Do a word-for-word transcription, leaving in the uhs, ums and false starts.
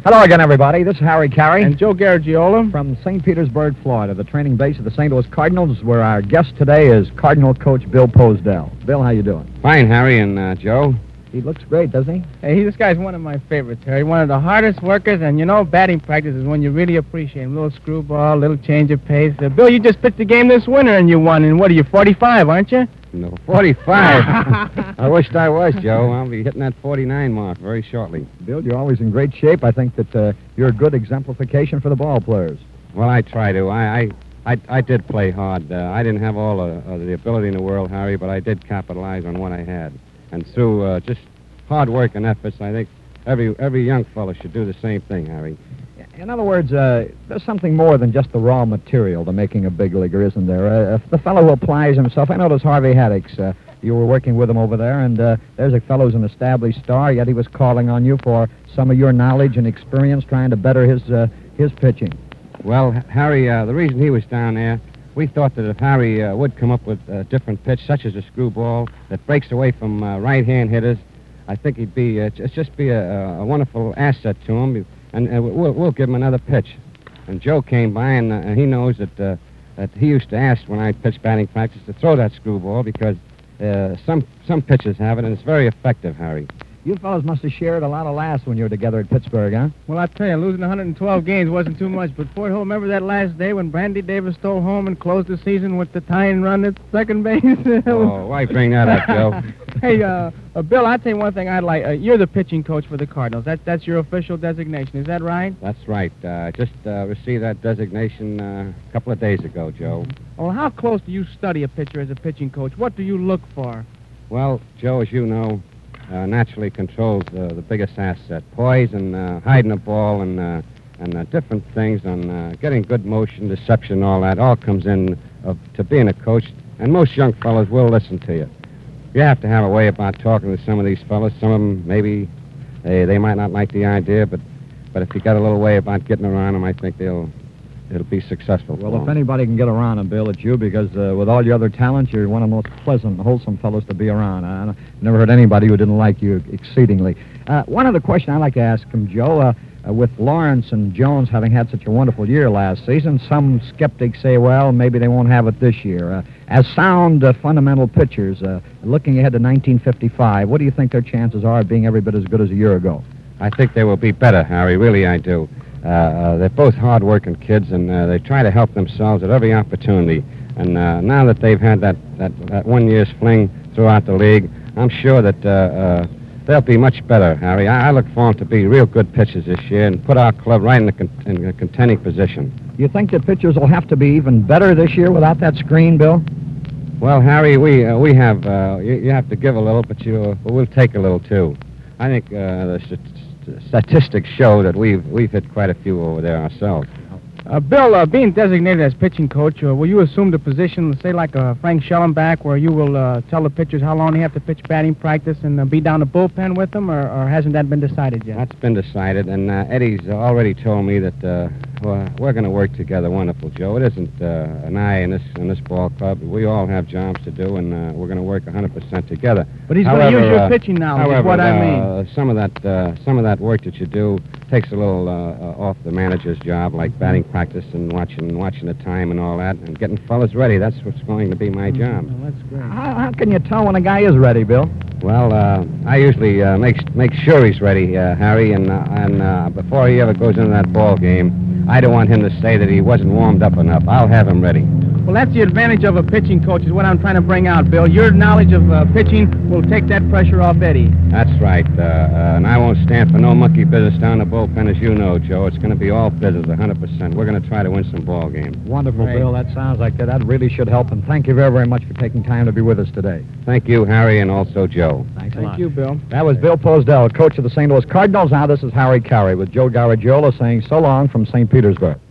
Hello again, everybody. This is Harry Carey. And Joe Garagiola. From Saint Petersburg, Florida, the training base of the Saint Louis Cardinals, where our guest today is Cardinal coach Bill Posdell. Bill, how you doing? Fine, Harry and uh, Joe. He looks great, doesn't he? Hey, this guy's one of my favorites, Harry. One of the hardest workers, and you know, batting practice is when you really appreciate him. Little screwball, little change of pace. Uh, Bill, you just pitched the game this winter and you won. And what are you, forty-five, aren't you? No, forty-five. I wished I was, Joe. I'll be hitting that forty-nine mark very shortly. Bill, you're always in great shape. I think that uh, you're a good exemplification for the ball players. Well, I try to. I I, I, I did play hard. Uh, I didn't have all uh, uh, the ability in the world, Harry, but I did capitalize on what I had. And through uh, just hard work and efforts, I think every every young fellow should do the same thing, Harry. In other words, uh, there's something more than just the raw material to making a big leaguer, isn't there? Uh, the fellow who applies himself, I noticed Harvey Haddix. Uh, you were working with him over there, and uh, there's a fellow who's an established star, yet he was calling on you for some of your knowledge and experience trying to better his uh, his pitching. Well, Harry, uh, the reason he was down there, we thought that if Harry uh, would come up with a different pitch, such as a screwball that breaks away from uh, right-hand hitters, I think he'd be uh, it's just be a, a wonderful asset to him, and uh, we'll, we'll give him another pitch. And Joe came by, and, uh, and he knows that uh, that he used to ask when I pitched batting practice to throw that screwball because uh, some some pitchers have it, and it's very effective, Harry. You fellas must have shared a lot of laughs when you were together at Pittsburgh, huh? Well, I tell you, losing one hundred twelve games wasn't too much, but Fort Hill, remember that last day when Brandy Davis stole home and closed the season with the tying run at second base? Oh, why bring that up, Joe? Hey, uh, uh, Bill, I'll tell you one thing I'd like. Uh, you're the pitching coach for the Cardinals. That, that's your official designation. Is that right? That's right. I uh, just uh, received that designation uh, a couple of days ago, Joe. Well, how close do you study a pitcher as a pitching coach? What do you look for? Well, Joe, as you know, uh, naturally controls uh, the biggest asset. Poise and uh, hiding the ball and uh, and uh, different things on uh, getting good motion, deception, all that, all comes in uh, to being a coach. And most young fellows will listen to you. You have to have a way about talking to some of these fellas. Some of them, maybe, they, they might not like the idea, but but if you got a little way about getting around them, I think they'll it'll be successful. Well, if anybody can get around them, Bill, it's you, because uh, with all your other talents, you're one of the most pleasant, wholesome fellows to be around. I, I never heard anybody who didn't like you exceedingly. Uh, one other question I'd like to ask him, Joe, uh, uh, with Lawrence and Jones having had such a wonderful year last season, some skeptics say, well, maybe they won't have it this year. Uh, as sound uh, fundamental pitchers, uh, looking ahead to nineteen fifty-five, what do you think their chances are of being every bit as good as a year ago? I think they will be better, Harry. Really, I do. Uh, uh, they're both hard-working kids, and uh, they try to help themselves at every opportunity. And uh, now that they've had that, that, that one year's fling throughout the league, I'm sure that uh, uh, they'll be much better, Harry. I, I look for them to be real good pitchers this year and put our club right in a, con- in a contending position. You think that pitchers will have to be even better this year without that screen, Bill? Well, Harry, we uh, we have uh, you, you have to give a little, but you uh, we'll take a little too. I think uh, the st- st- statistics show that we've we've hit quite a few over there ourselves. Uh, Bill, uh, being designated as pitching coach, uh, will you assume the position, say, like uh, Frank Schellenbach, where you will uh, tell the pitchers how long they have to pitch batting practice and uh, be down the bullpen with them, or, or hasn't that been decided yet? That's been decided, and uh, Eddie's already told me that uh, well, we're going to work together wonderful, Joe. It isn't uh, an I in this in this ball club. We all have jobs to do, and uh, we're going to work one hundred percent together. But he's going to use your uh, pitching knowledge, however, is what I mean. Uh, some of that uh, some of that work that you do takes a little uh, uh, off the manager's job, like batting practice and watching watching the time and all that, and getting fellas ready. That's what's going to be my job. Oh, that's great. How, how can you tell when a guy is ready, Bill? Well, uh, I usually uh, make make sure he's ready, uh, Harry, and uh, and uh, before he ever goes into that ball game, I don't want him to say that he wasn't warmed up enough. I'll have him ready. Well, that's the advantage of a pitching coach, is what I'm trying to bring out, Bill. Your knowledge of uh, pitching will take that pressure off Eddie. That's right, uh, uh, and I won't stand for no monkey business down the bullpen, as you know, Joe. It's going to be all business, one hundred percent. We're going to try to win some ball games. Wonderful, Right. Bill. That sounds like that. That really should help, and thank you very, very much for taking time to be with us today. Thank you, Harry, and also Joe. Thanks a Thank lot. you, Bill. That was Bill Posdell, coach of the Saint Louis Cardinals. Now this is Harry Carey with Joe Garagiola saying so long from Saint Petersburg.